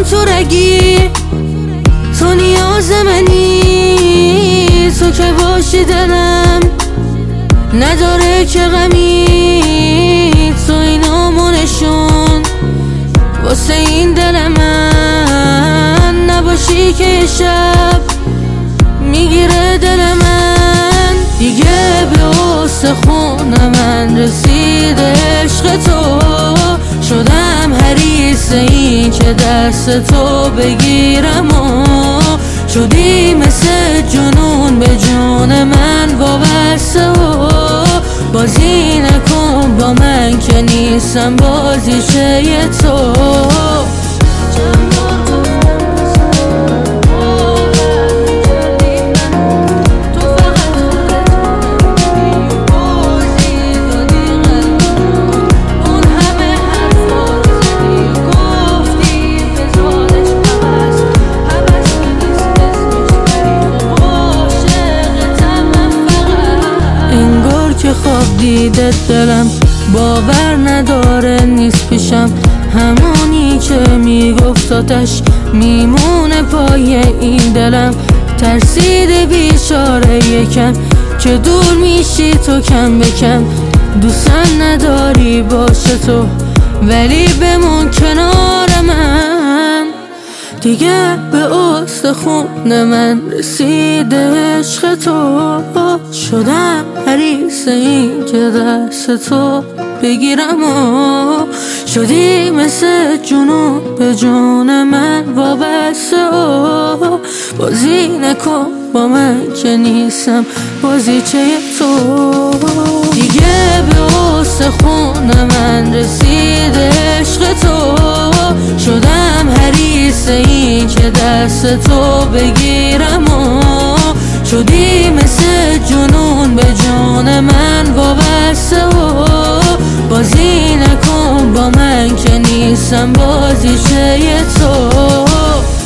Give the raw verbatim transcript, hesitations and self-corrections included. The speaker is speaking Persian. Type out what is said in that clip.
کن تو رگی، تو نیاز منی، تو که باشی دلم نداره که غمی، تو اینامو نشون واسه این دل من، نباشی که یه شب میگیره دل من. دیگه به استخون من رسیده عشق تو، شدم حریص این که دست تو بگیرم و شدی مثل جنون به جون من وابسته و بازی نکن با من که نیستم بازیچه تو. که خواب دیده دلم باور نداره نیست پیشم، همونی که میگفت آتش میمونه پای این دلم. ترسیده بیچاره یکم که دور میشی تو کم بکم، دوستم نداری باشه تو ولی بمون کنار من. دیگه به استخون من رسیده عشق تو، شدم حریص این که دست تو بگیرم و شدی مثل جنون به جون من وابسته و بازی نکن با من که نیستم بازیچه تو. دیگه به استخون من رسیده عشق تو، شدم حریص این که دست تو بگیرم و شدی مثل جنون به جون من وابسته و بازی نکن با من که نیستم بازیچه تو.